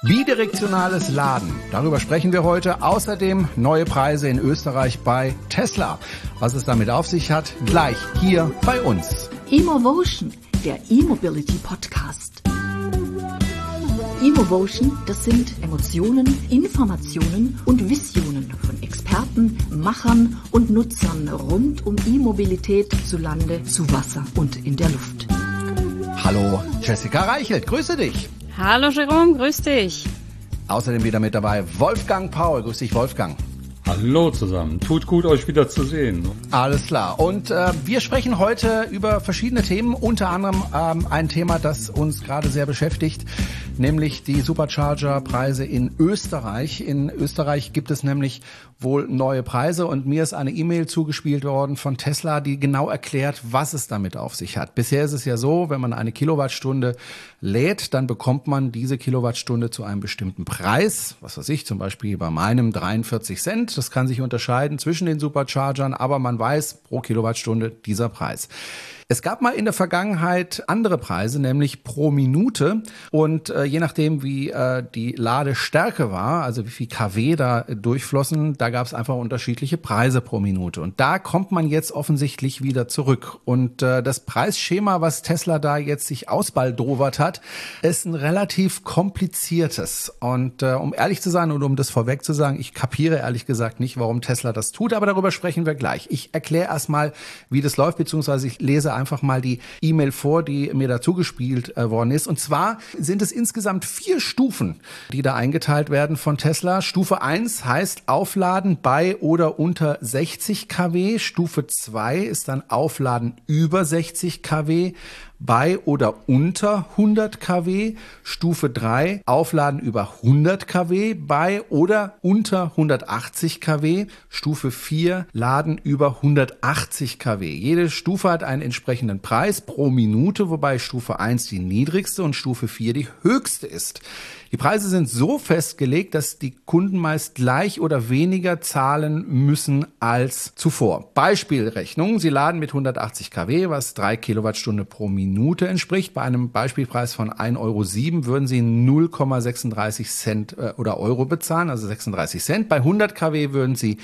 Bidirektionales Laden. Darüber sprechen wir heute. Außerdem neue Preise in Österreich bei Tesla. Was es damit auf sich hat, gleich hier bei uns. Emovotion, der E-Mobility Podcast. Emovotion, das sind Emotionen, Informationen und Visionen von Experten, Machern und Nutzern rund um E-Mobilität zu Lande, zu Wasser und in der Luft. Hallo Jessica Reichelt, grüße dich. Hallo Jerome, grüß dich. Außerdem wieder mit dabei Wolfgang Paul. Grüß dich, Wolfgang. Hallo zusammen. Tut gut, euch wieder zu sehen. Alles klar. Und wir sprechen heute über verschiedene Themen, unter anderem ein Thema, das uns gerade sehr beschäftigt, nämlich die Supercharger-Preise in Österreich. In Österreich gibt es nämlich wohl neue Preise und mir ist eine E-Mail zugespielt worden von Tesla, die genau erklärt, was es damit auf sich hat. Bisher ist es ja so, wenn man eine Kilowattstunde lädt, dann bekommt man diese Kilowattstunde zu einem bestimmten Preis. Was weiß ich, zum Beispiel bei meinem 43 Cent. Das kann sich unterscheiden zwischen den Superchargern, aber man weiß pro Kilowattstunde dieser Preis. Es gab mal in der Vergangenheit andere Preise, nämlich pro Minute und je nachdem wie die Ladestärke war, also wie viel kW da durchflossen, da gab es einfach unterschiedliche Preise pro Minute und da kommt man jetzt offensichtlich wieder zurück und das Preisschema, was Tesla da jetzt sich ausbaldowert hat, ist ein relativ kompliziertes und um ehrlich zu sein und um das vorweg zu sagen, ich kapiere ehrlich gesagt nicht, warum Tesla das tut, aber darüber sprechen wir gleich. Ich erkläre erstmal, wie das läuft, beziehungsweise ich lese einfach mal die E-Mail vor, die mir dazu gespielt worden ist. Und zwar sind es insgesamt 4 Stufen, die da eingeteilt werden von Tesla. Stufe 1 heißt Aufladen bei oder unter 60 kW. Stufe 2 ist dann Aufladen über 60 kW. Bei oder unter 100 kW, Stufe 3, Aufladen über 100 kW, bei oder unter 180 kW, Stufe 4, Laden über 180 kW. Jede Stufe hat einen entsprechenden Preis pro Minute, wobei Stufe 1 die niedrigste und Stufe 4 die höchste ist. Die Preise sind so festgelegt, dass die Kunden meist gleich oder weniger zahlen müssen als zuvor. Beispielrechnung, Sie laden mit 180 kW, was 3 Kilowattstunden pro Minute entspricht. Bei einem Beispielpreis von 1,07 € würden Sie 0,36 Cent oder Euro bezahlen, also 36 Cent. Bei 100 kW würden Sie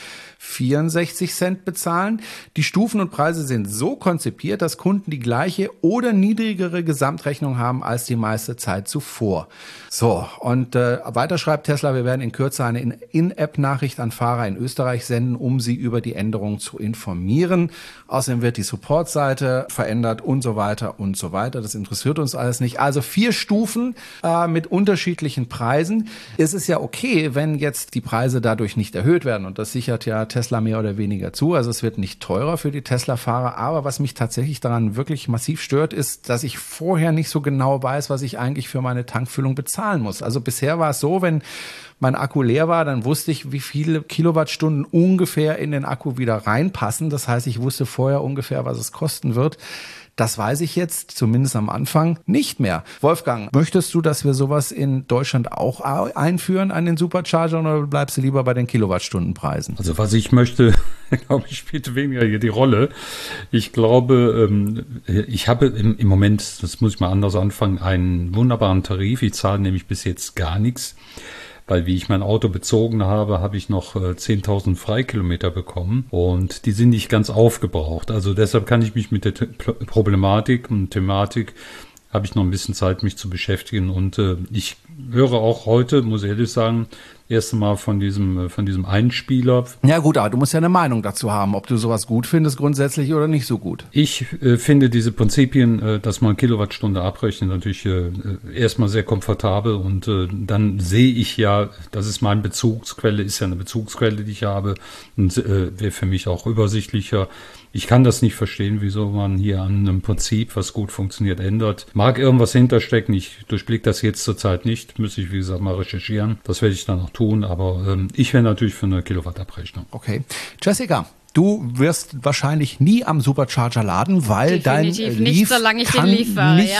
64 Cent bezahlen. Die Stufen und Preise sind so konzipiert, dass Kunden die gleiche oder niedrigere Gesamtrechnung haben als die meiste Zeit zuvor. So, und weiter schreibt Tesla, wir werden in Kürze eine In-App-Nachricht an Fahrer in Österreich senden, um sie über die Änderungen zu informieren. Außerdem wird die Support-Seite verändert und so weiter und so weiter. Das interessiert uns alles nicht. Also 4 Stufen mit unterschiedlichen Preisen. Es ist ja okay, wenn jetzt die Preise dadurch nicht erhöht werden. Und das sichert ja Tesla mehr oder weniger zu. Also es wird nicht teurer für die Tesla-Fahrer. Aber was mich tatsächlich daran wirklich massiv stört, ist, dass ich vorher nicht so genau weiß, was ich eigentlich für meine Tankfüllung bezahlen muss. Also bisher war es so, wenn mein Akku leer war, dann wusste ich, wie viele Kilowattstunden ungefähr in den Akku wieder reinpassen. Das heißt, ich wusste vorher ungefähr, was es kosten wird. Das weiß ich jetzt, zumindest am Anfang, nicht mehr. Wolfgang, möchtest du, dass wir sowas in Deutschland auch einführen an den Superchargern oder bleibst du lieber bei den Kilowattstundenpreisen? Also was ich möchte, glaube ich, spielt weniger hier die Rolle. Ich glaube, ich habe im Moment, das muss ich mal anders anfangen, einen wunderbaren Tarif. Ich zahle nämlich bis jetzt gar nichts. Weil wie ich mein Auto bezogen habe, habe ich noch 10.000 Freikilometer bekommen und die sind nicht ganz aufgebraucht. Also deshalb kann ich mich mit der Problematik und Thematik, habe ich noch ein bisschen Zeit, mich zu beschäftigen. Und ich höre auch heute, muss ich ehrlich sagen, erst einmal von diesem Einspieler. Ja gut, aber du musst ja eine Meinung dazu haben, ob du sowas gut findest grundsätzlich oder nicht so gut. Ich finde diese Prinzipien, dass man Kilowattstunde abrechnet, natürlich erstmal sehr komfortabel und dann sehe ich ja, das ist meine Bezugsquelle, ist ja eine Bezugsquelle, die ich habe und wäre für mich auch übersichtlicher. Ich kann das nicht verstehen, wieso man hier an einem Prinzip, was gut funktioniert, ändert. Mag irgendwas hinterstecken, ich durchblicke das jetzt zurzeit nicht, müsste ich wie gesagt mal recherchieren. Das werde ich dann noch tun, aber ich wäre natürlich für eine Kilowattabrechnung. Okay. Jessica, du wirst wahrscheinlich nie am Supercharger laden, weil definitiv dein nicht, Leaf solange ich kann den Leaf fahre, nicht ja.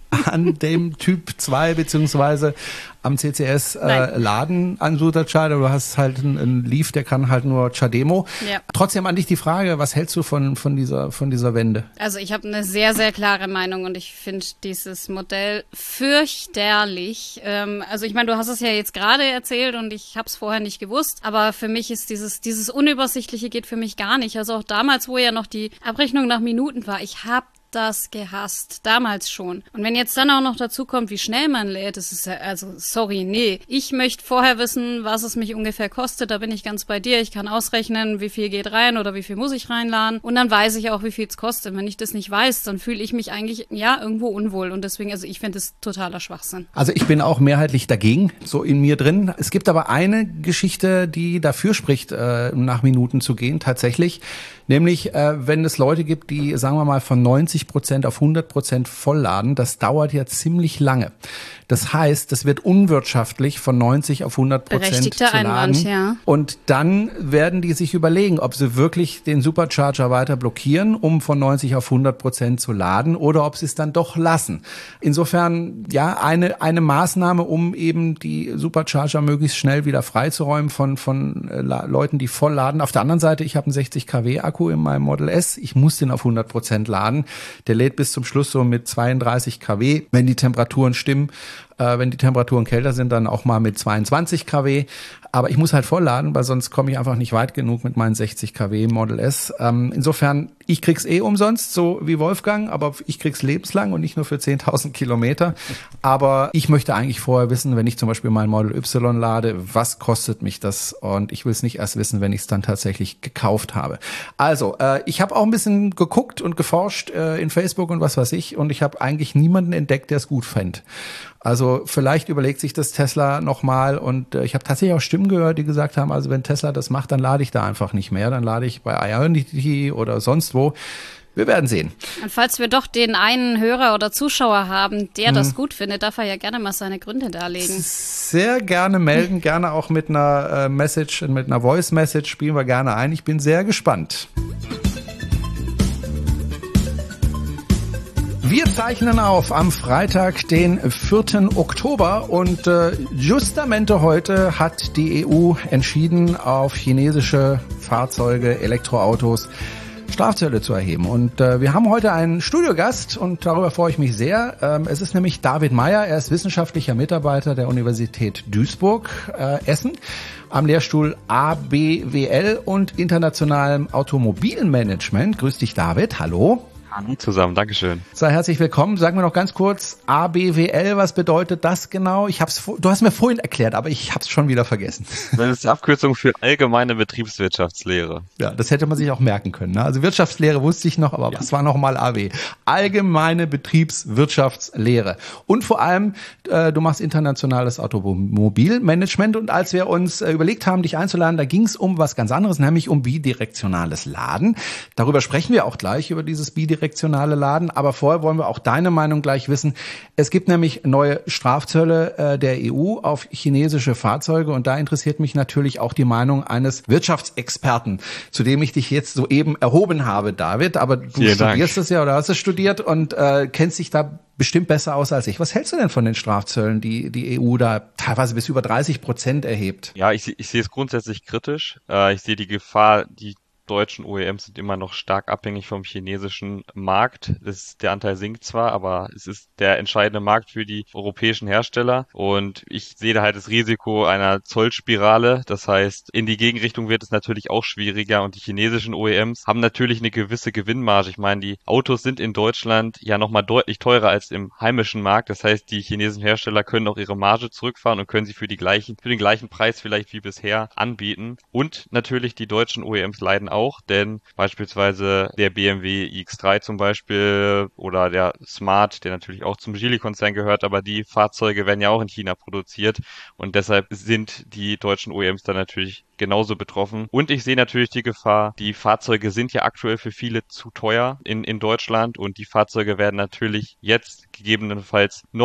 an dem Typ 2 beziehungsweise am CCS laden an Supercharger. Du hast halt einen Leaf, der kann halt nur CHAdeMO. Ja. Trotzdem an dich die Frage, was hältst du von dieser Wende? Also ich habe eine sehr, sehr klare Meinung und ich finde dieses Modell fürchterlich. Also ich meine, du hast es ja jetzt gerade erzählt und ich habe es vorher nicht gewusst, aber für mich ist dieses Unübersichtliche geht für mich gar nicht. Also auch damals, wo ja noch die Abrechnung nach Minuten war, ich habe das gehasst, damals schon. Und wenn jetzt dann auch noch dazu kommt, wie schnell man lädt, das ist ja, also sorry, nee. Ich möchte vorher wissen, was es mich ungefähr kostet, da bin ich ganz bei dir. Ich kann ausrechnen, wie viel geht rein oder wie viel muss ich reinladen und dann weiß ich auch, wie viel es kostet. Wenn ich das nicht weiß, dann fühle ich mich eigentlich, ja, irgendwo unwohl und deswegen, also ich finde es totaler Schwachsinn. Also ich bin auch mehrheitlich dagegen, so in mir drin. Es gibt aber eine Geschichte, die dafür spricht, nach Minuten zu gehen, tatsächlich. Nämlich, wenn es Leute gibt, die, sagen wir mal, von 90% auf 100% vollladen, das dauert ja ziemlich lange. Das heißt, es wird unwirtschaftlich, von 90 auf 100% Berechtigter zu laden. Einwand, ja. Und dann werden die sich überlegen, ob sie wirklich den Supercharger weiter blockieren, um von 90 auf 100% zu laden, oder ob sie es dann doch lassen. Insofern, ja, eine Maßnahme, um eben die Supercharger möglichst schnell wieder freizuräumen von Leuten, die voll laden. Auf der anderen Seite, ich habe einen 60 kW Akku in meinem Model S. Ich muss den auf 100% laden. Der lädt bis zum Schluss so mit 32 kW, wenn die Temperaturen stimmen. Wenn die Temperaturen kälter sind, dann auch mal mit 22 kW. Aber ich muss halt vollladen, weil sonst komme ich einfach nicht weit genug mit meinen 60 kW Model S. Insofern, ich krieg's umsonst, so wie Wolfgang, aber ich krieg's lebenslang und nicht nur für 10.000 Kilometer. Aber ich möchte eigentlich vorher wissen, wenn ich zum Beispiel mein Model Y lade, was kostet mich das? Und ich will es nicht erst wissen, wenn ich es dann tatsächlich gekauft habe. Also, ich habe auch ein bisschen geguckt und geforscht in Facebook und was weiß ich. Und ich habe eigentlich niemanden entdeckt, der es gut fände. Also vielleicht überlegt sich das Tesla nochmal und ich habe tatsächlich auch Stimmen gehört, die gesagt haben, also wenn Tesla das macht, dann lade ich da einfach nicht mehr, dann lade ich bei Ionity oder sonst wo. Wir werden sehen. Und falls wir doch den einen Hörer oder Zuschauer haben, der das gut findet, darf er ja gerne mal seine Gründe darlegen. Sehr gerne melden, gerne auch mit einer Message, mit einer Voice-Message spielen wir gerne ein. Ich bin sehr gespannt. Wir zeichnen auf am Freitag, den 4. Oktober und justamente heute hat die EU entschieden, auf chinesische Fahrzeuge, Elektroautos Strafzölle zu erheben. Und wir haben heute einen Studiogast und darüber freue ich mich sehr. Es ist nämlich David Meyer, er ist wissenschaftlicher Mitarbeiter der Universität Duisburg, Essen, am Lehrstuhl ABWL und internationalem Automobilmanagement. Grüß dich, David, hallo. Hallo zusammen, Dankeschön. Sei herzlich willkommen. Sag mir noch ganz kurz, ABWL, was bedeutet das genau? Du hast mir vorhin erklärt, aber ich habe es schon wieder vergessen. Das ist die Abkürzung für allgemeine Betriebswirtschaftslehre. Ja, das hätte man sich auch merken können. Ne? Also Wirtschaftslehre wusste ich noch, aber was war nochmal AW? Allgemeine Betriebswirtschaftslehre. Und vor allem, du machst internationales Automobilmanagement. Und als wir uns überlegt haben, dich einzuladen, da ging es um was ganz anderes, nämlich um bidirektionales Laden. Darüber sprechen wir auch gleich, über dieses bidirektionale Laden. Aber vorher wollen wir auch deine Meinung gleich wissen. Es gibt nämlich neue Strafzölle der EU auf chinesische Fahrzeuge und da interessiert mich natürlich auch die Meinung eines Wirtschaftsexperten, zu dem ich dich jetzt soeben erhoben habe, David. Aber du studierst es ja oder hast es studiert und kennst dich da bestimmt besser aus als ich. Was hältst du denn von den Strafzöllen, die die EU da teilweise bis über 30% erhebt? Ja, ich sehe es grundsätzlich kritisch. Ich sehe die Gefahr, die deutschen OEMs sind immer noch stark abhängig vom chinesischen Markt. Der Anteil sinkt zwar, aber es ist der entscheidende Markt für die europäischen Hersteller und ich sehe da halt das Risiko einer Zollspirale. Das heißt, in die Gegenrichtung wird es natürlich auch schwieriger und die chinesischen OEMs haben natürlich eine gewisse Gewinnmarge. Ich meine, die Autos sind in Deutschland ja nochmal deutlich teurer als im heimischen Markt. Das heißt, die chinesischen Hersteller können auch ihre Marge zurückfahren und können sie für den gleichen Preis vielleicht wie bisher anbieten. Und natürlich die deutschen OEMs leiden auch, denn beispielsweise der BMW iX3 zum Beispiel oder der Smart, der natürlich auch zum Geely-Konzern gehört, aber die Fahrzeuge werden ja auch in China produziert und deshalb sind die deutschen OEMs dann natürlich genauso betroffen. Und ich sehe natürlich die Gefahr, die Fahrzeuge sind ja aktuell für viele zu teuer in Deutschland und die Fahrzeuge werden natürlich jetzt gegebenenfalls noch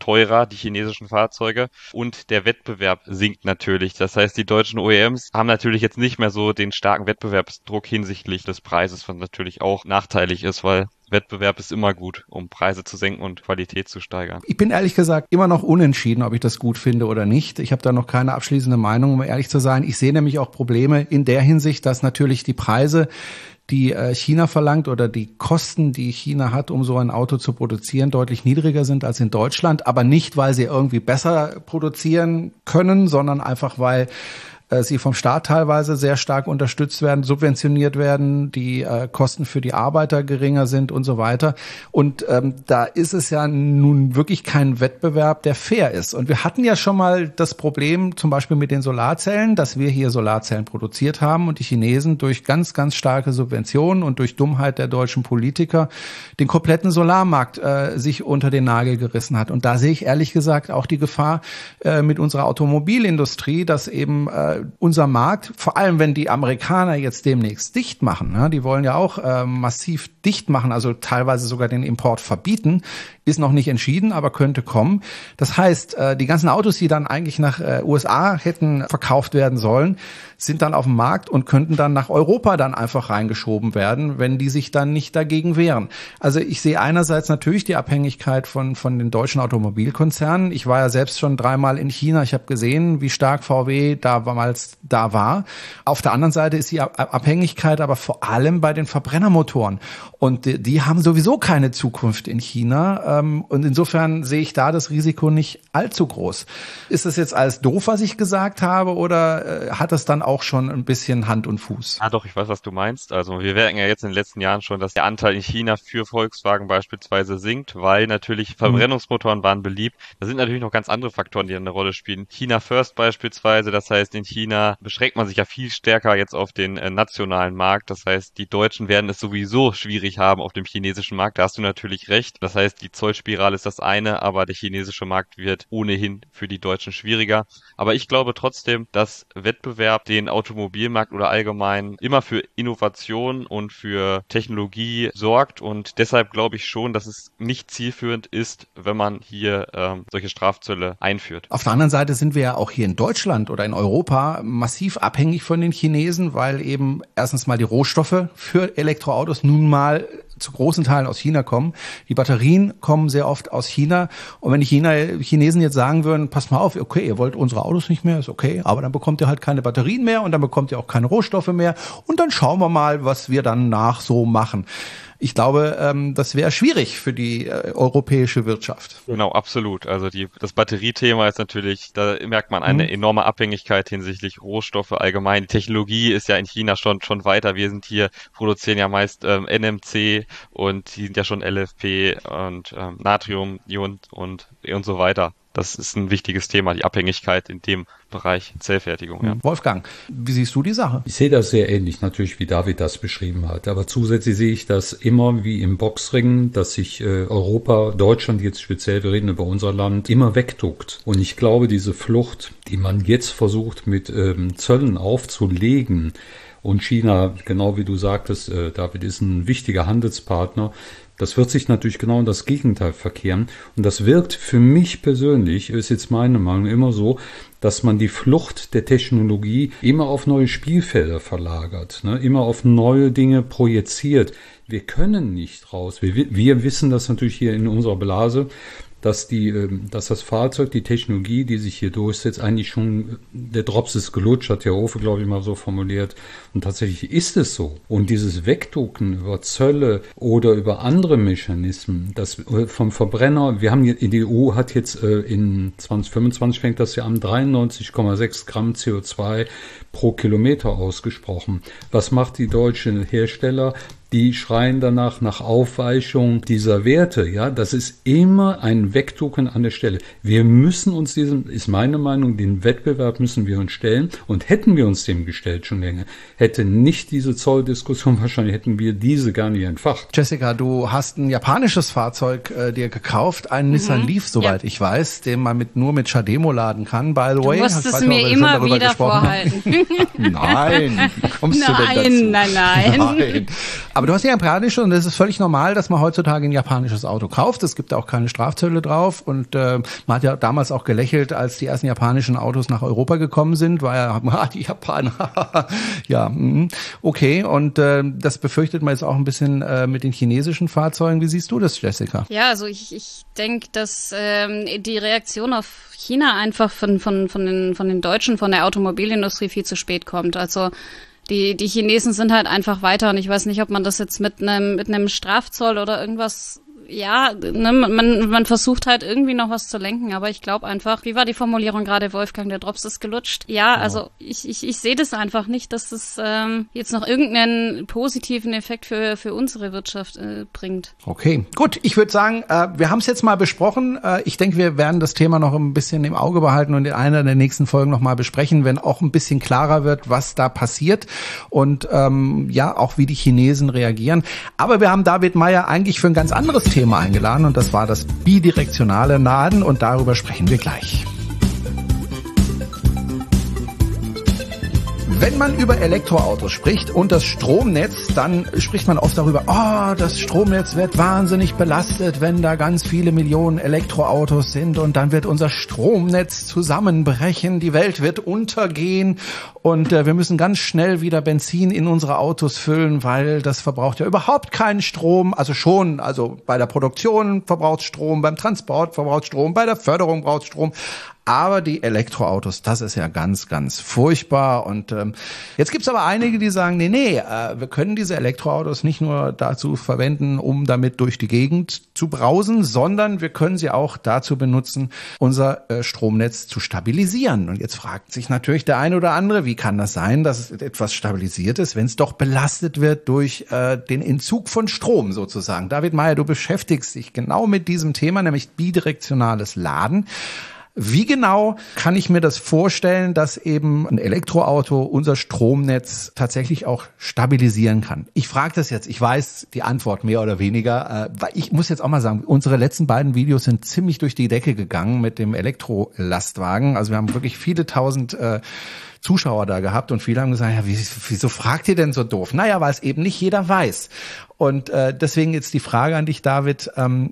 teurer, die chinesischen Fahrzeuge, und der Wettbewerb sinkt natürlich. Das heißt, die deutschen OEMs haben natürlich jetzt nicht mehr so den starken Wettbewerbsdruck hinsichtlich des Preises, was natürlich auch nachteilig ist, weil Wettbewerb ist immer gut, um Preise zu senken und Qualität zu steigern. Ich bin ehrlich gesagt immer noch unentschieden, ob ich das gut finde oder nicht. Ich habe da noch keine abschließende Meinung, um ehrlich zu sein. Ich sehe nämlich auch Probleme in der Hinsicht, dass natürlich die Preise, die China verlangt, oder die Kosten, die China hat, um so ein Auto zu produzieren, deutlich niedriger sind als in Deutschland. Aber nicht, weil sie irgendwie besser produzieren können, sondern einfach, weil sie vom Staat teilweise sehr stark unterstützt werden, subventioniert werden, die Kosten für die Arbeiter geringer sind und so weiter. Und da ist es ja nun wirklich kein Wettbewerb, der fair ist. Und wir hatten ja schon mal das Problem, zum Beispiel mit den Solarzellen, dass wir hier Solarzellen produziert haben und die Chinesen durch ganz, ganz starke Subventionen und durch Dummheit der deutschen Politiker den kompletten Solarmarkt sich unter den Nagel gerissen hat. Und da sehe ich ehrlich gesagt auch die Gefahr mit unserer Automobilindustrie, dass eben unser Markt, vor allem wenn die Amerikaner jetzt demnächst dicht machen, ne, die wollen ja auch massiv dicht machen, also teilweise sogar den Import verbieten, ist noch nicht entschieden, aber könnte kommen. Das heißt, die ganzen Autos, die dann eigentlich nach USA hätten verkauft werden sollen, sind dann auf dem Markt und könnten dann nach Europa dann einfach reingeschoben werden, wenn die sich dann nicht dagegen wehren. Also ich sehe einerseits natürlich die Abhängigkeit von den deutschen Automobilkonzernen. Ich war ja selbst schon 3-mal in China. Ich habe gesehen, wie stark VW damals da war. Auf der anderen Seite ist die Abhängigkeit aber vor allem bei den Verbrennermotoren. Und die haben sowieso keine Zukunft in China. Und insofern sehe ich da das Risiko nicht allzu groß. Ist das jetzt alles doof, was ich gesagt habe, oder hat das dann auch schon ein bisschen Hand und Fuß? Ah doch, ich weiß, was du meinst. Also wir merken ja jetzt in den letzten Jahren schon, dass der Anteil in China für Volkswagen beispielsweise sinkt, weil natürlich Verbrennungsmotoren waren beliebt. Da sind natürlich noch ganz andere Faktoren, die eine Rolle spielen. China First beispielsweise, das heißt, in China beschränkt man sich ja viel stärker jetzt auf den nationalen Markt. Das heißt, die Deutschen werden es sowieso schwierig haben auf dem chinesischen Markt. Da hast du natürlich recht. Das heißt, die Zollspirale ist das eine, aber der chinesische Markt wird ohnehin für die Deutschen schwieriger. Aber ich glaube trotzdem, dass Wettbewerb den Automobilmarkt oder allgemein immer für Innovation und für Technologie sorgt, und deshalb glaube ich schon, dass es nicht zielführend ist, wenn man hier solche Strafzölle einführt. Auf der anderen Seite sind wir ja auch hier in Deutschland oder in Europa massiv abhängig von den Chinesen, weil eben erstens mal die Rohstoffe für Elektroautos nun mal zu großen Teilen aus China kommen. Die Batterien kommen sehr oft aus China. Und wenn die Chinesen jetzt sagen würden, passt mal auf, okay, ihr wollt unsere Autos nicht mehr, ist okay, aber dann bekommt ihr halt keine Batterien mehr und dann bekommt ihr auch keine Rohstoffe mehr und dann schauen wir mal, was wir dann nach so machen. Ich glaube, das wäre schwierig für die europäische Wirtschaft. Genau, absolut. Also das Batteriethema ist natürlich, da merkt man eine enorme Abhängigkeit hinsichtlich Rohstoffe allgemein. Die Technologie ist ja in China schon weiter. Wir sind hier, produzieren ja meist NMC und die sind ja schon LFP und Natrium-Ion und so weiter. Das ist ein wichtiges Thema, die Abhängigkeit in dem Bereich Zellfertigung. Ja. Wolfgang, wie siehst du die Sache? Ich sehe das sehr ähnlich, natürlich, wie David das beschrieben hat. Aber zusätzlich sehe ich das immer wie im Boxring, dass sich Europa, Deutschland jetzt speziell, wir reden über unser Land, immer wegduckt. Und ich glaube, diese Flucht, die man jetzt versucht mit Zöllen aufzulegen, und China, genau wie du sagtest, David, ist ein wichtiger Handelspartner. Das wird sich natürlich genau in das Gegenteil verkehren. Und das wirkt für mich persönlich, ist jetzt meine Meinung, immer so, dass man die Flucht der Technologie immer auf neue Spielfelder verlagert, ne? Immer auf neue Dinge projiziert. Wir können nicht raus. Wir wissen das natürlich hier in unserer Blase, dass das Fahrzeug, die Technologie, die sich hier durchsetzt, eigentlich schon, der Drops ist gelutscht, hat der Hofe, glaube ich, mal so formuliert. Und tatsächlich ist es so. Und dieses Wegducken über Zölle oder über andere Mechanismen, das vom Verbrenner, die EU hat jetzt in 2025 fängt das ja an 93,6 Gramm CO2 pro Kilometer ausgesprochen. Was macht die deutschen Hersteller? Die schreien danach nach Aufweichung dieser Werte. Ja, das ist immer ein Wegducken an der Stelle. Wir müssen uns ist meine Meinung, den Wettbewerb müssen wir uns stellen. Und hätten wir uns dem gestellt schon länger, hätte nicht diese Zolldiskussion, wahrscheinlich hätten wir diese gar nicht entfacht. Jessica, du hast ein japanisches Fahrzeug dir gekauft, einen Nissan Leaf, soweit ich weiß, den man nur mit Chademo laden kann. By the way, du musst es mir immer wieder vorhalten. Nein, wie kommst du denn dazu? Nein. Aber Aber du hast ja japanische und es ist völlig normal, dass man heutzutage ein japanisches Auto kauft. Es gibt auch keine Strafzölle drauf und man hat ja damals auch gelächelt, als die ersten japanischen Autos nach Europa gekommen sind, war ja, die Japaner, ja, okay. Und das befürchtet man jetzt auch ein bisschen mit den chinesischen Fahrzeugen. Wie siehst du das, Jessica? Ja, also ich denke, dass die Reaktion auf China einfach von den Deutschen, von der Automobilindustrie viel zu spät kommt. Also die Chinesen sind halt einfach weiter und ich weiß nicht, ob man das jetzt mit einem Strafzoll oder irgendwas, ja, ne, man versucht halt irgendwie noch was zu lenken, aber ich glaube einfach, wie war die Formulierung gerade, Wolfgang, der Drops ist gelutscht? Ja, also ich sehe das einfach nicht, dass das jetzt noch irgendeinen positiven Effekt für unsere Wirtschaft bringt. Okay, gut, ich würde sagen, wir haben es jetzt mal besprochen. Ich denke, wir werden das Thema noch ein bisschen im Auge behalten und in einer der nächsten Folgen noch mal besprechen, wenn auch ein bisschen klarer wird, was da passiert und ja, auch wie die Chinesen reagieren. Aber wir haben David Meyer eigentlich für ein ganz anderes Thema eingeladen und das war das bidirektionale Laden und darüber sprechen wir gleich. Wenn man über Elektroautos spricht und das Stromnetz, dann spricht man oft darüber, das Stromnetz wird wahnsinnig belastet, wenn da ganz viele Millionen Elektroautos sind und dann wird unser Stromnetz zusammenbrechen, die Welt wird untergehen und wir müssen ganz schnell wieder Benzin in unsere Autos füllen, weil das verbraucht ja überhaupt keinen Strom, also bei der Produktion verbraucht Strom, beim Transport verbraucht Strom, bei der Förderung braucht Strom. Aber die Elektroautos, das ist ja ganz, ganz furchtbar. Und jetzt gibt's aber einige, die sagen, wir können diese Elektroautos nicht nur dazu verwenden, um damit durch die Gegend zu brausen, sondern wir können sie auch dazu benutzen, unser Stromnetz zu stabilisieren. Und jetzt fragt sich natürlich der eine oder andere, wie kann das sein, dass etwas stabilisiert ist, wenn es doch belastet wird durch den Entzug von Strom sozusagen. David Meyer, du beschäftigst dich genau mit diesem Thema, nämlich bidirektionales Laden. Wie genau kann ich mir das vorstellen, dass eben ein Elektroauto unser Stromnetz tatsächlich auch stabilisieren kann? Ich frage das jetzt, ich weiß die Antwort mehr oder weniger, weil ich muss jetzt auch mal sagen, unsere letzten beiden Videos sind ziemlich durch die Decke gegangen mit dem Elektrolastwagen. Also wir haben wirklich viele tausend Zuschauer da gehabt und viele haben gesagt, ja, wieso fragt ihr denn so doof? Naja, weil es eben nicht jeder weiß. Und deswegen jetzt die Frage an dich, David,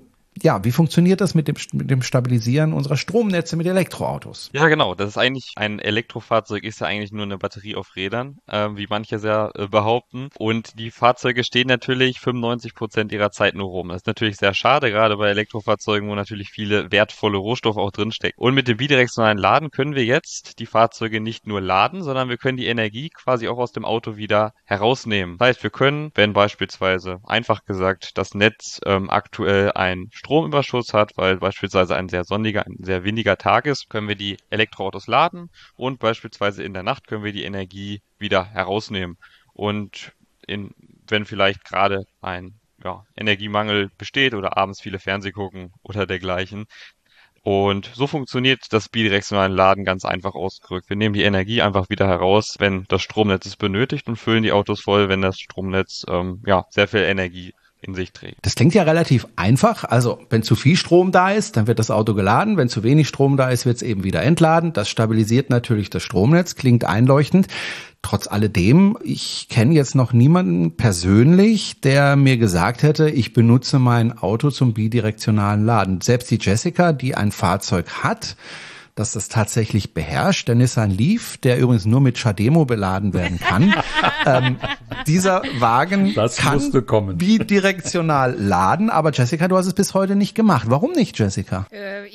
ja, wie funktioniert das mit dem Stabilisieren unserer Stromnetze mit Elektroautos? Ja, genau. Das ist eigentlich ein Elektrofahrzeug, ist ja eigentlich nur eine Batterie auf Rädern, wie manche sehr behaupten. Und die Fahrzeuge stehen natürlich 95% ihrer Zeit nur rum. Das ist natürlich sehr schade, gerade bei Elektrofahrzeugen, wo natürlich viele wertvolle Rohstoffe auch drinstecken. Und mit dem bidirektionalen Laden können wir jetzt die Fahrzeuge nicht nur laden, sondern wir können die Energie quasi auch aus dem Auto wieder herausnehmen. Das heißt, wir können, wenn beispielsweise, einfach gesagt, das Netz aktuell ein Stromüberschuss hat, weil beispielsweise ein sehr sonniger, ein sehr windiger Tag ist, können wir die Elektroautos laden und beispielsweise in der Nacht können wir die Energie wieder herausnehmen. Und wenn vielleicht gerade ein Energiemangel besteht oder abends viele Fernseh gucken oder dergleichen. Und so funktioniert das bidirektionale Laden ganz einfach ausgedrückt. Wir nehmen die Energie einfach wieder heraus, wenn das Stromnetz es benötigt und füllen die Autos voll, wenn das Stromnetz sehr viel Energie in sich trägt. Das klingt ja relativ einfach. Also wenn zu viel Strom da ist, dann wird das Auto geladen. Wenn zu wenig Strom da ist, wird es eben wieder entladen. Das stabilisiert natürlich das Stromnetz, klingt einleuchtend. Trotz alledem, ich kenne jetzt noch niemanden persönlich, der mir gesagt hätte, ich benutze mein Auto zum bidirektionalen Laden. Selbst die Jessica, die ein Fahrzeug hat, dass das tatsächlich beherrscht. Der Nissan Leaf, der übrigens nur mit CHAdeMO beladen werden kann. Dieser Wagen kann bidirektional laden, aber Jessica, du hast es bis heute nicht gemacht. Warum nicht, Jessica?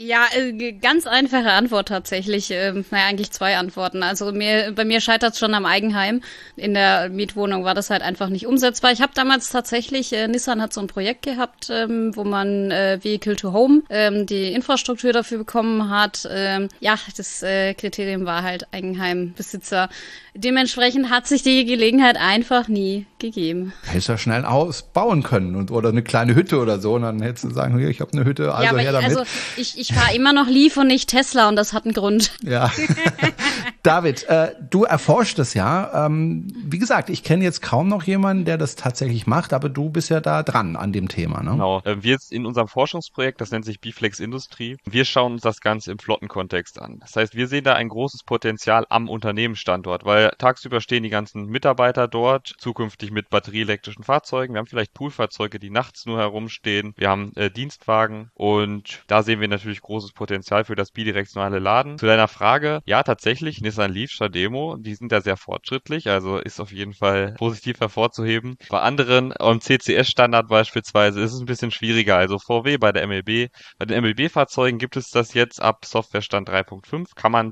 Ganz einfache Antwort tatsächlich. Eigentlich zwei Antworten. Also bei mir scheitert es schon am Eigenheim. In der Mietwohnung war das halt einfach nicht umsetzbar. Ich habe damals tatsächlich, Nissan hat so ein Projekt gehabt, wo man Vehicle to Home die Infrastruktur dafür bekommen hat. Das Kriterium war halt Eigenheimbesitzer. Dementsprechend hat sich die Gelegenheit einfach nie gegeben. Hättest ja schnell ein Haus bauen können oder eine kleine Hütte oder so und dann hättest du sagen, ich habe eine Hütte, also her damit. Ich fahre immer noch Leaf und nicht Tesla und das hat einen Grund. Ja, David, du erforscht es ja. Wie gesagt, ich kenne jetzt kaum noch jemanden, der das tatsächlich macht, aber du bist ja da dran an dem Thema, ne? Genau. Wir jetzt in unserem Forschungsprojekt, das nennt sich Biflex Industrie, wir schauen uns das Ganze im Flottenkontext an. Das heißt, wir sehen da ein großes Potenzial am Unternehmensstandort, weil tagsüber stehen die ganzen Mitarbeiter dort, zukünftig mit batterieelektrischen Fahrzeugen. Wir haben vielleicht Poolfahrzeuge, die nachts nur herumstehen. Wir haben Dienstwagen und da sehen wir natürlich großes Potenzial für das bidirektionale Laden. Zu deiner Frage, ja, tatsächlich, Nissan Leaf, Stademo, die sind da sehr fortschrittlich, also ist auf jeden Fall positiv hervorzuheben. Bei anderen, am CCS-Standard beispielsweise, ist es ein bisschen schwieriger. Also VW bei der MLB, bei den MLB-Fahrzeugen gibt es das jetzt ab Softwarestand 3.5, kann man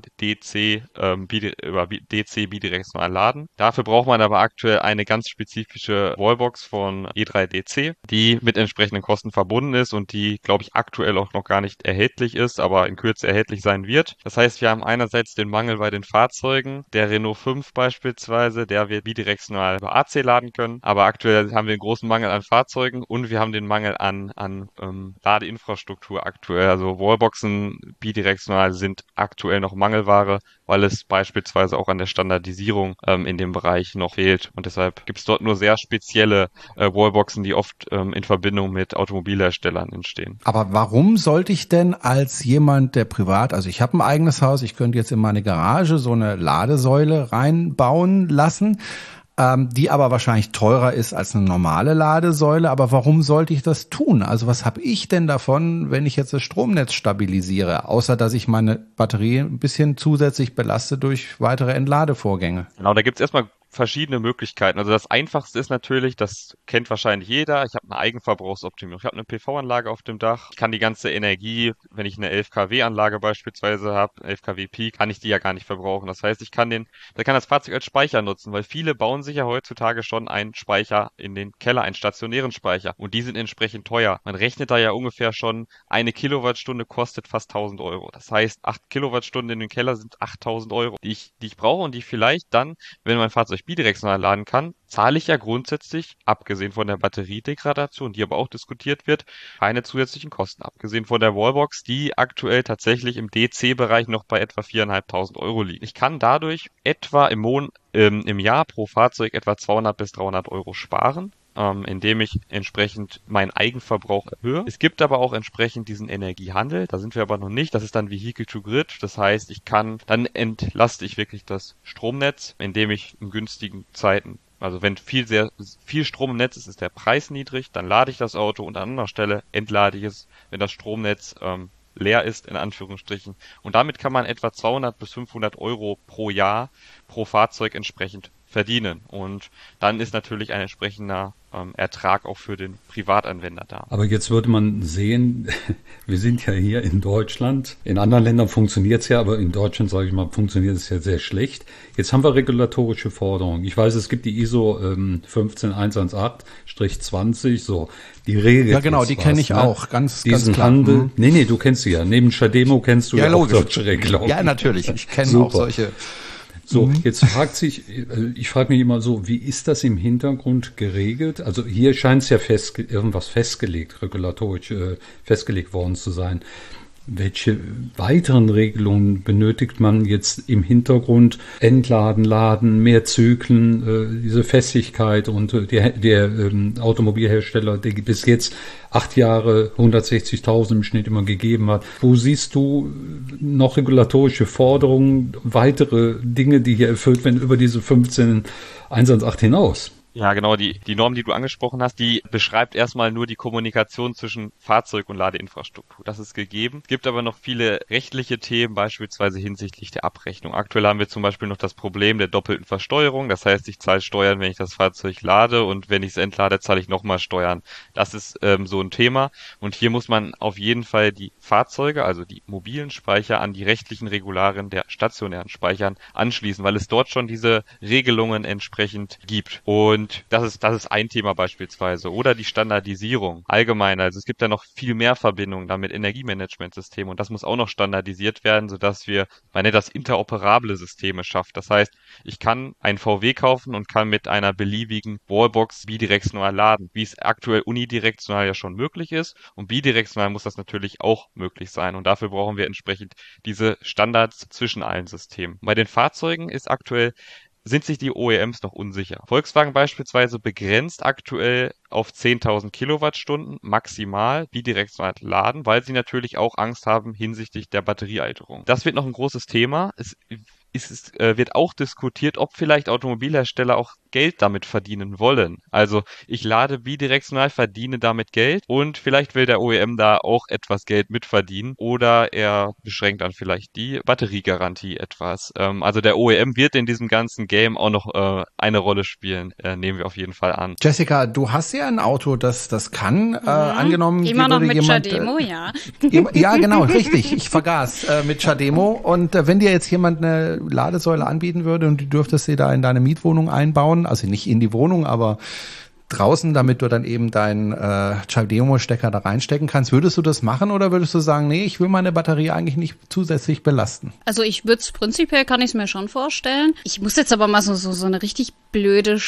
über DC bidirektional laden. Dafür braucht man aber aktuell eine ganz spezifische Wallbox von E3DC, die mit entsprechenden Kosten verbunden ist und die, glaube ich, aktuell auch noch gar nicht erhältlich ist, aber in Kürze erhältlich sein wird. Das heißt, wir haben einerseits den Mangel bei den Fahrzeugen. Der Renault 5 beispielsweise, der wird bidirektional über AC laden können, aber aktuell haben wir einen großen Mangel an Fahrzeugen und wir haben den Mangel an Ladeinfrastruktur aktuell. Also Wallboxen bidirektional sind aktuell noch Mangelware, weil es beispielsweise auch an der Standardisierung in dem Bereich noch fehlt. Und deshalb gibt es dort nur sehr spezielle Wallboxen, die oft in Verbindung mit Automobilherstellern entstehen. Aber warum sollte ich denn als jemand, der privat, also ich habe ein eigenes Haus, ich könnte jetzt in meine Garage so eine Ladesäule reinbauen lassen, die aber wahrscheinlich teurer ist als eine normale Ladesäule. Aber warum sollte ich das tun? Also was habe ich denn davon, wenn ich jetzt das Stromnetz stabilisiere, außer dass ich meine Batterie ein bisschen zusätzlich belaste durch weitere Entladevorgänge? Genau, da gibt es erstmal verschiedene Möglichkeiten. Also das Einfachste ist natürlich, das kennt wahrscheinlich jeder, ich habe eine Eigenverbrauchsoptimierung. Ich habe eine PV-Anlage auf dem Dach. Ich kann die ganze Energie, wenn ich eine 11 kW-Anlage beispielsweise habe, 11 kW Peak, kann ich die ja gar nicht verbrauchen. Das heißt, ich kann das Fahrzeug als Speicher nutzen, weil viele bauen sich ja heutzutage schon einen Speicher in den Keller, einen stationären Speicher. Und die sind entsprechend teuer. Man rechnet da ja ungefähr schon, eine Kilowattstunde kostet fast 1.000 Euro. Das heißt, 8 Kilowattstunden in den Keller sind 8.000 Euro, die ich brauche und die ich vielleicht dann, wenn mein Fahrzeug bidirektional laden kann, zahle ich ja grundsätzlich, abgesehen von der Batteriedegradation, die aber auch diskutiert wird, keine zusätzlichen Kosten. Abgesehen von der Wallbox, die aktuell tatsächlich im DC-Bereich noch bei etwa 4.500 Euro liegt. Ich kann dadurch etwa im Jahr pro Fahrzeug etwa 200 bis 300 Euro sparen, indem ich entsprechend meinen Eigenverbrauch erhöhe. Es gibt aber auch entsprechend diesen Energiehandel, da sind wir aber noch nicht, das ist dann Vehicle to Grid, das heißt, dann entlaste ich wirklich das Stromnetz, indem ich in günstigen Zeiten, also wenn sehr viel Strom im Netz ist, ist der Preis niedrig, dann lade ich das Auto und an anderer Stelle entlade ich es, wenn das Stromnetz leer ist, in Anführungsstrichen. Und damit kann man etwa 200 bis 500 Euro pro Jahr pro Fahrzeug entsprechend verdienen. Und dann ist natürlich ein entsprechender Ertrag auch für den Privatanwender da. Aber jetzt würde man sehen, wir sind ja hier in Deutschland. In anderen Ländern funktioniert es ja, aber in Deutschland, sage ich mal, funktioniert es ja sehr schlecht. Jetzt haben wir regulatorische Forderungen. Ich weiß, es gibt die ISO 15118-20, so, die regelt. Ja, genau, die kenne ich auch, ganz klar. Handel. Nee, du kennst sie ja. Neben Stademo kennst du ja auch solche Regelungen. Ja, natürlich. Ich kenne auch solche. So, jetzt ich frage mich immer so, wie ist das im Hintergrund geregelt? Also hier scheint es ja regulatorisch festgelegt worden zu sein. Welche weiteren Regelungen benötigt man jetzt im Hintergrund? Entladen, Laden, mehr Zyklen, diese Festigkeit und der Automobilhersteller, der bis jetzt 8 Jahre 160.000 im Schnitt immer gegeben hat. Wo siehst du noch regulatorische Forderungen, weitere Dinge, die hier erfüllt werden über diese 15118 hinaus? Ja, genau, die Norm, die du angesprochen hast, die beschreibt erstmal nur die Kommunikation zwischen Fahrzeug und Ladeinfrastruktur. Das ist gegeben. Es gibt aber noch viele rechtliche Themen, beispielsweise hinsichtlich der Abrechnung. Aktuell haben wir zum Beispiel noch das Problem der doppelten Versteuerung. Das heißt, ich zahle Steuern, wenn ich das Fahrzeug lade und wenn ich es entlade, zahle ich nochmal Steuern. Das ist so ein Thema. Und hier muss man auf jeden Fall die Fahrzeuge, also die mobilen Speicher, an die rechtlichen Regularien der stationären Speichern anschließen, weil es dort schon diese Regelungen entsprechend gibt. Und Und das ist ein Thema beispielsweise. Oder die Standardisierung allgemein. Also es gibt ja noch viel mehr Verbindungen damit, Energiemanagementsysteme. Und das muss auch noch standardisiert werden, sodass man nennt das interoperable Systeme schafft. Das heißt, ich kann einen VW kaufen und kann mit einer beliebigen Wallbox bidirektional laden, wie es aktuell unidirektional ja schon möglich ist. Und bidirektional muss das natürlich auch möglich sein. Und dafür brauchen wir entsprechend diese Standards zwischen allen Systemen. Bei den Fahrzeugen sind sich die OEMs noch unsicher. Volkswagen beispielsweise begrenzt aktuell auf 10.000 Kilowattstunden maximal bidirektional laden, weil sie natürlich auch Angst haben hinsichtlich der Batteriealterung. Das wird noch ein großes Thema. Es wird auch diskutiert, ob vielleicht Automobilhersteller auch Geld damit verdienen wollen. Also ich lade bidirektional, verdiene damit Geld und vielleicht will der OEM da auch etwas Geld mitverdienen oder er beschränkt dann vielleicht die Batteriegarantie etwas. Also der OEM wird in diesem ganzen Game auch noch eine Rolle spielen, nehmen wir auf jeden Fall an. Jessica, du hast ja ein Auto, das kann, angenommen... Immer noch mit CHAdeMO, ja. Ja, genau, richtig. Ich vergaß mit CHAdeMO. Und wenn dir jetzt jemand eine Ladesäule anbieten würde und du dürftest sie da in deine Mietwohnung einbauen, also nicht in die Wohnung, aber draußen, damit du dann eben deinen CHAdeMO-Stecker da reinstecken kannst, würdest du das machen oder würdest du sagen, nee, ich will meine Batterie eigentlich nicht zusätzlich belasten? Also prinzipiell kann ich es mir schon vorstellen. Ich muss jetzt aber mal so eine richtig blöde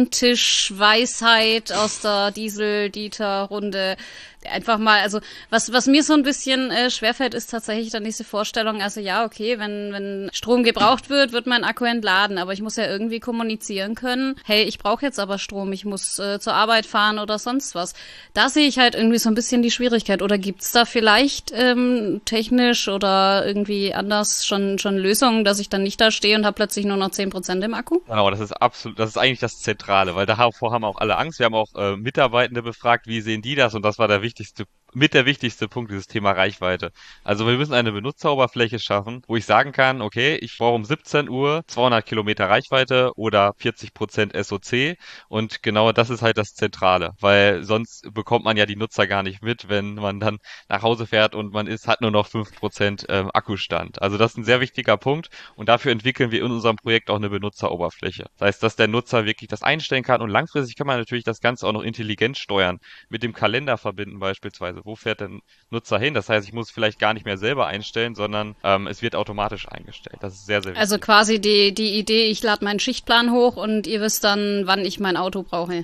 Stammtisch-Weisheit aus der Diesel-Dieter-Runde einfach mal, also was mir so ein bisschen schwerfällt, ist tatsächlich dann diese Vorstellung, also ja, okay, wenn Strom gebraucht wird mein Akku entladen, aber ich muss ja irgendwie kommunizieren können, hey, ich brauche jetzt aber Strom, ich muss zur Arbeit fahren oder sonst was. Da sehe ich halt irgendwie so ein bisschen die Schwierigkeit. Oder gibt's da vielleicht technisch oder irgendwie anders schon Lösungen, dass ich dann nicht da stehe und habe plötzlich nur noch 10% im Akku? Genau, das ist eigentlich das Zentrale, weil davor haben auch alle Angst. Wir haben auch Mitarbeitende befragt, wie sehen die das? Und das war der wichtigste Punkt, dieses Thema Reichweite. Also wir müssen eine Benutzeroberfläche schaffen, wo ich sagen kann, okay, ich brauche um 17 Uhr 200 Kilometer Reichweite oder 40% SOC und genau das ist halt das Zentrale, weil sonst bekommt man ja die Nutzer gar nicht mit, wenn man dann nach Hause fährt und hat nur noch 5% Akkustand. Also das ist ein sehr wichtiger Punkt und dafür entwickeln wir in unserem Projekt auch eine Benutzeroberfläche. Das heißt, dass der Nutzer wirklich das einstellen kann und langfristig kann man natürlich das Ganze auch noch intelligent steuern, mit dem Kalender verbinden beispielsweise. Wo fährt der Nutzer hin? Das heißt, ich muss vielleicht gar nicht mehr selber einstellen, sondern es wird automatisch eingestellt. Das ist sehr, sehr wichtig. Also quasi die Idee, ich lade meinen Schichtplan hoch und ihr wisst dann, wann ich mein Auto brauche.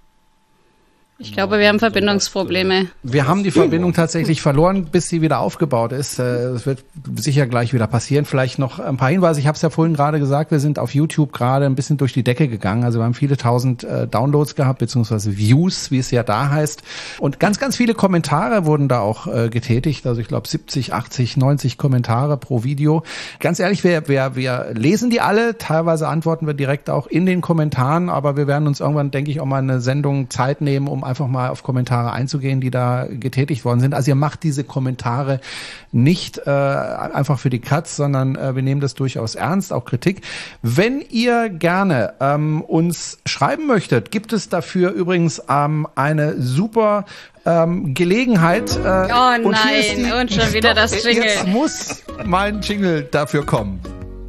Ich glaube, wir haben Verbindungsprobleme. Wir haben die Verbindung tatsächlich verloren, bis sie wieder aufgebaut ist. Es wird sicher gleich wieder passieren. Vielleicht noch ein paar Hinweise. Ich habe es ja vorhin gerade gesagt, wir sind auf YouTube gerade ein bisschen durch die Decke gegangen. Also wir haben viele tausend Downloads gehabt, beziehungsweise Views, wie es ja da heißt. Und ganz, ganz viele Kommentare wurden da auch getätigt. Also ich glaube 70, 80, 90 Kommentare pro Video. Ganz ehrlich, wir lesen die alle. Teilweise antworten wir direkt auch in den Kommentaren. Aber wir werden uns irgendwann, denke ich, auch mal eine Sendung Zeit nehmen, um einfach mal auf Kommentare einzugehen, die da getätigt worden sind. Also ihr macht diese Kommentare nicht einfach für die Katz, sondern wir nehmen das durchaus ernst, auch Kritik. Wenn ihr gerne uns schreiben möchtet, gibt es dafür übrigens eine super Gelegenheit. Oh nein, und schon wieder das Jingle. Jetzt muss mein Jingle dafür kommen.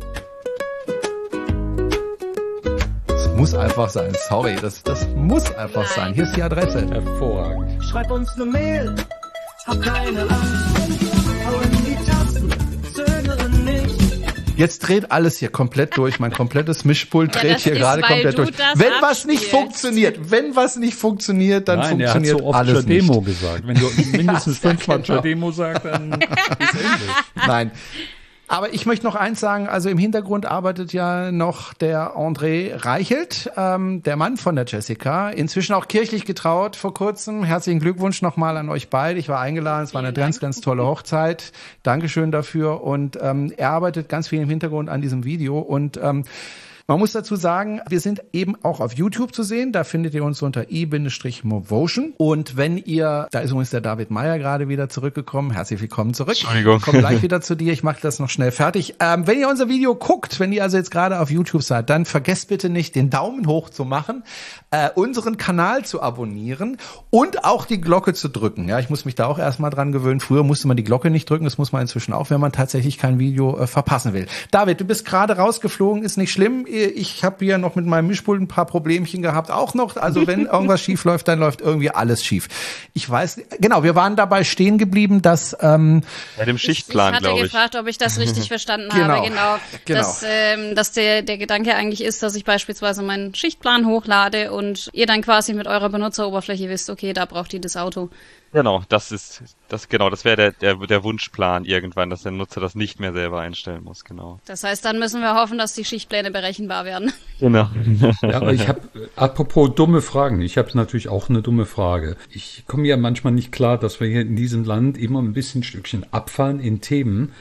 Muss einfach sein, sorry, das muss einfach sein. Hier ist die Adresse. Hervorragend. Schreib uns eine Mail, hab keine Angst, hau in die Tasten, zögere nicht. Jetzt dreht alles hier komplett durch, mein komplettes Mischpult dreht hier gerade komplett durch. Wenn was nicht funktioniert, dann funktioniert so alles nicht. Demo gesagt. Wenn du mindestens 5-mal CHAdeMO sagst, dann ist Ende. Nein. Aber ich möchte noch eins sagen, also im Hintergrund arbeitet ja noch der André Reichelt, der Mann von der Jessica, inzwischen auch kirchlich getraut vor kurzem. Herzlichen Glückwunsch nochmal an euch beide. Ich war eingeladen, es war eine ganz, ganz tolle Hochzeit. Dankeschön dafür und er arbeitet ganz viel im Hintergrund an diesem Video und man muss dazu sagen, wir sind eben auch auf YouTube zu sehen. Da findet ihr uns unter i-movotion. Und wenn ihr, da ist übrigens der David Meyer gerade wieder zurückgekommen. Herzlich willkommen zurück. Entschuldigung. Ich komme gleich wieder zu dir. Ich mache das noch schnell fertig. Wenn ihr unser Video guckt, wenn ihr also jetzt gerade auf YouTube seid, dann vergesst bitte nicht, den Daumen hoch zu machen, unseren Kanal zu abonnieren und auch die Glocke zu drücken. Ja, ich muss mich da auch erstmal dran gewöhnen. Früher musste man die Glocke nicht drücken. Das muss man inzwischen auch, wenn man tatsächlich kein Video verpassen will. David, du bist gerade rausgeflogen. Ist nicht schlimm. ich habe hier noch mit meinem Mischpult ein paar Problemchen gehabt, auch noch. Also wenn irgendwas schief läuft, dann läuft irgendwie alles schief. Ich weiß, genau, wir waren dabei stehen geblieben, dass bei dem Schichtplan, glaube ich. Ich hatte gefragt, ob ich das richtig verstanden habe. Genau. Dass der Gedanke eigentlich ist, dass ich beispielsweise meinen Schichtplan hochlade und ihr dann quasi mit eurer Benutzeroberfläche wisst, okay, da braucht ihr das Auto. Genau, das wäre der Wunschplan irgendwann, dass der Nutzer das nicht mehr selber einstellen muss, genau. Das heißt, dann müssen wir hoffen, dass die Schichtpläne berechenbar werden. Genau. Ja, aber ich habe, apropos dumme Fragen, ich habe natürlich auch eine dumme Frage. Ich komme ja manchmal nicht klar, dass wir hier in diesem Land immer ein bisschen Stückchen abfallen in Themen,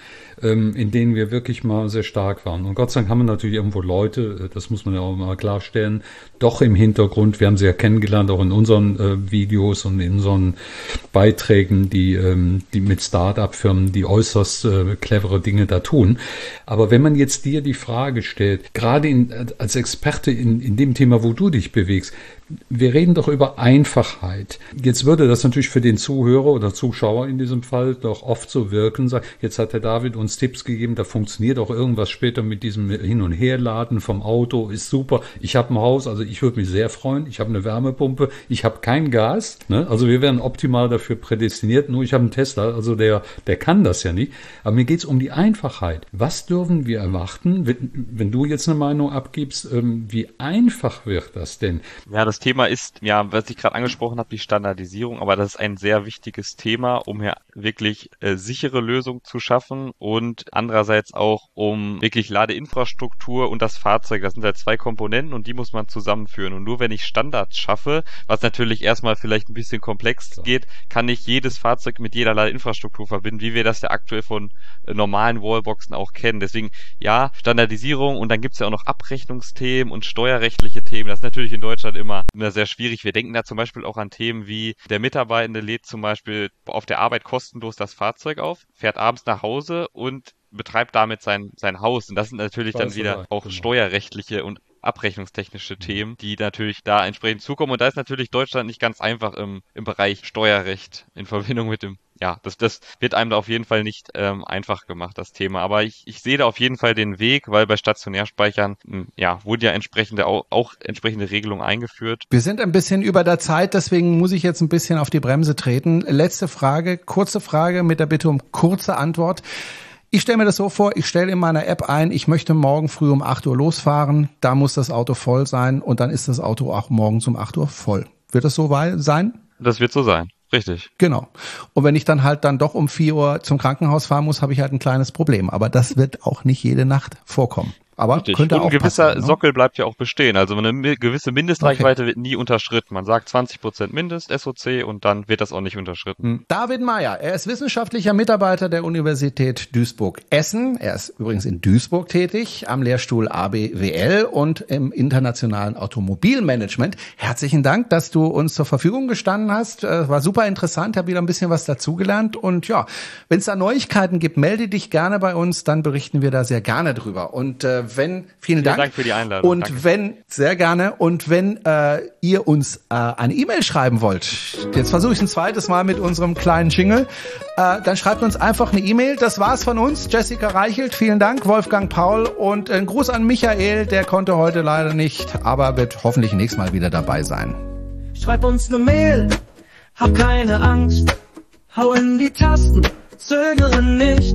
in denen wir wirklich mal sehr stark waren. Und Gott sei Dank haben wir natürlich irgendwo Leute, das muss man ja auch mal klarstellen, doch im Hintergrund, wir haben sie ja kennengelernt, auch in unseren Videos und in unseren Beiträgen, die mit Start-up-Firmen, die äußerst clevere Dinge da tun. Aber wenn man jetzt dir die Frage stellt, gerade als Experte in dem Thema, wo du dich bewegst, wir reden doch über Einfachheit. Jetzt würde das natürlich für den Zuhörer oder Zuschauer in diesem Fall doch oft so wirken, sagt, jetzt hat der David uns Tipps gegeben, da funktioniert auch irgendwas später mit diesem Hin- und Herladen vom Auto, ist super. Ich habe ein Haus, also ich würde mich sehr freuen, ich habe eine Wärmepumpe, ich habe kein Gas, ne? Also wir wären optimal dafür prädestiniert, nur ich habe einen Tesla, also der kann das ja nicht. Aber mir geht's um die Einfachheit. Was dürfen wir erwarten, wenn du jetzt eine Meinung abgibst, wie einfach wird das denn? Ja, das Thema ist, ja, was ich gerade angesprochen habe, die Standardisierung, aber das ist ein sehr wichtiges Thema, um hier wirklich sichere Lösungen zu schaffen und andererseits auch um wirklich Ladeinfrastruktur und das Fahrzeug. Das sind halt zwei Komponenten und die muss man zusammenführen. Und nur wenn ich Standards schaffe, was natürlich erstmal vielleicht ein bisschen komplex geht, kann ich jedes Fahrzeug mit jeder Ladeinfrastruktur verbinden, wie wir das ja aktuell von normalen Wallboxen auch kennen. Deswegen, ja, Standardisierung und dann gibt's ja auch noch Abrechnungsthemen und steuerrechtliche Themen. Das ist natürlich in Deutschland immer sehr schwierig. Wir denken da zum Beispiel auch an Themen wie der Mitarbeitende lädt zum Beispiel auf der Arbeit kostenlos das Fahrzeug auf, fährt abends nach Hause und betreibt damit sein Haus. Und das sind natürlich dann wieder auch steuerrechtliche und abrechnungstechnische Themen, die natürlich da entsprechend zukommen. Und da ist natürlich Deutschland nicht ganz einfach im Bereich Steuerrecht in Verbindung mit dem, ja, das wird einem da auf jeden Fall nicht einfach gemacht, das Thema. Aber ich sehe da auf jeden Fall den Weg, weil bei Stationärspeichern, wurden ja auch entsprechende Regelungen eingeführt. Wir sind ein bisschen über der Zeit, deswegen muss ich jetzt ein bisschen auf die Bremse treten. Letzte Frage, kurze Frage mit der Bitte um kurze Antwort. Ich stelle mir das so vor, ich stelle in meiner App ein, ich möchte morgen früh um 8 Uhr losfahren, da muss das Auto voll sein und dann ist das Auto auch morgens um 8 Uhr voll. Wird das so sein? Das wird so sein, richtig. Genau. Und wenn ich dann halt doch um 4 Uhr zum Krankenhaus fahren muss, habe ich halt ein kleines Problem. Aber das wird auch nicht jede Nacht vorkommen. Aber richtig. Könnte und auch ein gewisser passieren, ne? Sockel bleibt ja auch bestehen. Also eine gewisse Mindestreichweite wird nie unterschritten. Man sagt 20% Mindest SOC und dann wird das auch nicht unterschritten. David Meyer, er ist wissenschaftlicher Mitarbeiter der Universität Duisburg-Essen. Er ist übrigens in Duisburg tätig, am Lehrstuhl ABWL und im internationalen Automobilmanagement. Herzlichen Dank, dass du uns zur Verfügung gestanden hast. War super interessant, habe wieder ein bisschen was dazugelernt. Und ja, wenn es da Neuigkeiten gibt, melde dich gerne bei uns, dann berichten wir da sehr gerne drüber. Und vielen Dank für die Einladung. Und Danke. Sehr gerne. Und wenn ihr uns eine E-Mail schreiben wollt, jetzt versuche ich ein zweites Mal mit unserem kleinen Jingle, dann schreibt uns einfach eine E-Mail. Das war's von uns. Jessica Reichelt, vielen Dank. Wolfgang Paul und ein Gruß an Michael, der konnte heute leider nicht, aber wird hoffentlich nächstes Mal wieder dabei sein. Schreib uns ne Mail, hab keine Angst, hau in die Tasten, zögere nicht.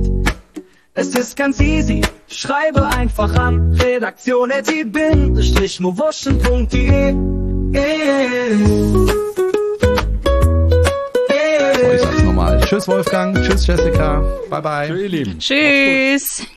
Es ist ganz easy, schreibe einfach an redaktion@i-mowoschen.de. Ich sag's nochmal. Tschüss Wolfgang, tschüss Jessica, bye bye. Tschüss, ihr Lieben. Tschüss.